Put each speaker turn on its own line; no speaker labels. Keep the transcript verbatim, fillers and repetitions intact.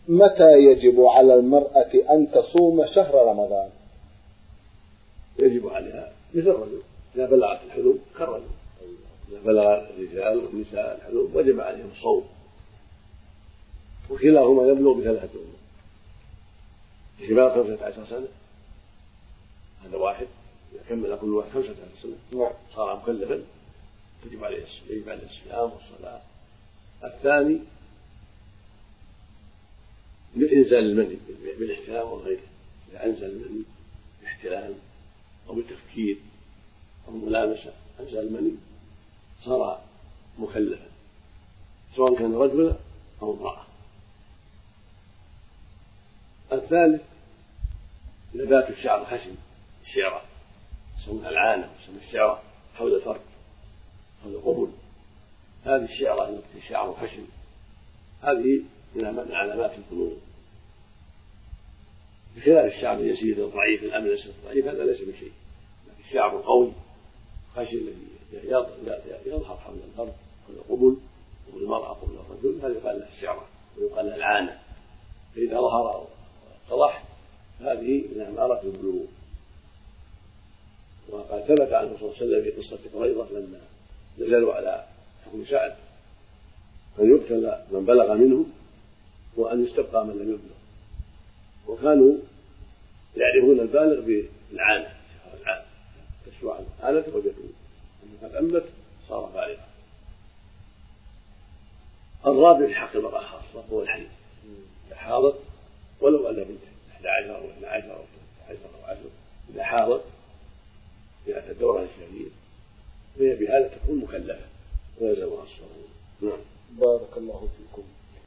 متى يجب على المرأة أن تصوم شهر رمضان؟
يجب عليها مثل الرجل إذا بلغت الحلم كالرجل، إذا بلغ الرجال والنساء الحلم وجب عليهم الصوم، وكلاهما يبلغ بثلاثة أمور: بشباب خمسة عشر سنة، هذا واحد، إذا كمل كل واحد خمسة عشر سنة صار مكلفا تجب عليه يجب عليه الصيام والصلاة. الثاني بإنزال المني بالاحتلام وغيره، إذا أنزل المني باحتلام أو بالتفكير أو ملامسة أنزل المني صار مكلفا سواء كان رجلا أو امرأة. الثالث نبات الشعر الخشن، الشعرة يسمونها العانة ويسمى الشعرة حول الفرج حول القبل، هذه الشعرة التي شعر خشن هذه من علامات البلوغ، بخلاف الشعر اليسير الضعيف الأملس الضعيف هذا ليس بشيء، لكن الشعر القوي خشن الذي يظهر حول الفرج حول القبل والمرأة قبل الرجل هذا يقال له الشعرة ويقال له العانة، فإذا ظهر أو اتضح هذه من أمارات البلوغ. وقد ثبت عنه صلى الله عليه وسلم في قصة قريظة لما نزلوا على حكم سعد أن يقتل من بلغ منه وأن يستبقى من لم يبلغ، وكانوا يعرفون البالغ بالعانة العانة تشوع العانة وجدوا أنه قد أمت صار بالغا. الرابع في حق المرأة خاصة هو الحليب، إذا حاضت ولو أن بنت أحد عشر أو اثنى عشر أو عشر أو عشر إذا حاضت في الدورة الشهرية فهي بهذا تكون مكلفة ويلزمها الصوم. نعم.
بارك الله فيكم.